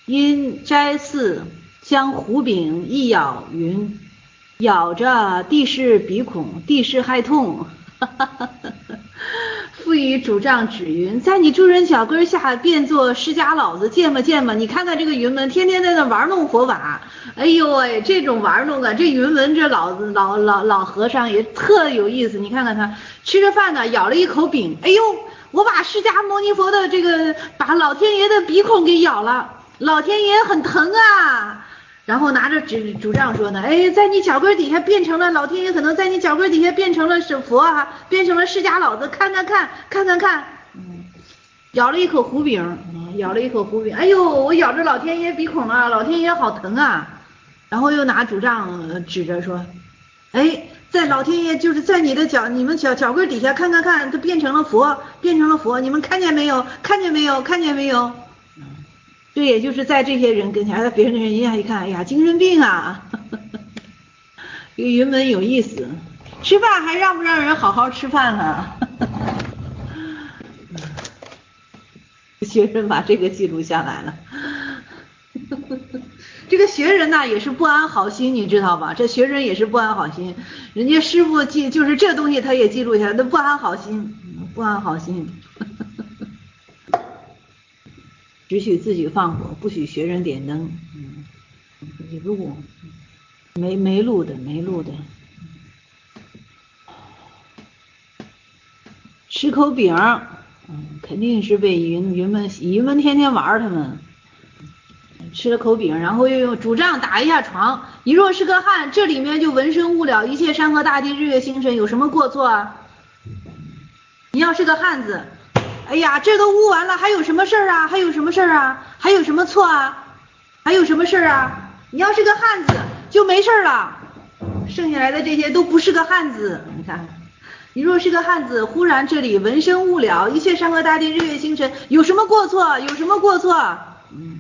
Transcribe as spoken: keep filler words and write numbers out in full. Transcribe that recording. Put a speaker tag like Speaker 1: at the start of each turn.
Speaker 1: 因斋祀，将胡饼一咬云，咬着地势鼻孔，地势害痛。复与主杖指云，在你诸人脚跟下变作释迦老子，见吧见吧，你看看这个云门天天在那玩弄佛法，哎呦喂，这种玩弄啊，这云门这老子老老老和尚也特有意思，你看看他吃着饭呢，咬了一口饼，哎呦，我把释迦牟尼佛的这个把老天爷的鼻孔给咬了，老天爷很疼啊。然后拿着指主杖说呢，哎，在你脚跟底下变成了老天爷，可能在你脚跟底下变成了是佛啊，变成了释迦老子，看看看，看看看，嗯，咬了一口胡饼，咬了一口胡饼，哎呦，我咬着老天爷鼻孔了，老天爷好疼啊！然后又拿主杖指着说，哎，在老天爷就是在你的脚，你们脚脚跟底下看看看，它变成了佛，变成了佛，你们看见没有？看见没有？看见没有？这也就是在这些人跟前，在别人跟人家一看，哎呀，精神病啊！这个云门有意思，吃饭还让不让人好好吃饭了？学生把这个记录下来了。这个学人呐也是不安好心，你知道吧？这学人也是不安好心，人家师傅记就是这东西他也记录下来，他不安好心，不安好心。只许自己放火，不许学人点灯。嗯，你录没没录的，没录的。吃口饼，嗯，肯定是被云云门云门天天玩他们。吃了口饼，然后又用主杖打一下床。你若是个汉，这里面就闻声悟了，一切山河大地，日月星辰，有什么过错啊？你要是个汉子。哎呀，这都悟完了，还有什么事儿啊？还有什么事儿啊？还有什么错啊？还有什么事儿啊？你要是个汉子就没事了，剩下来的这些都不是个汉子。你看，你若是个汉子，忽然这里闻声悟了，一切山河大地，日月星辰，有什么过错？有什么过错？嗯。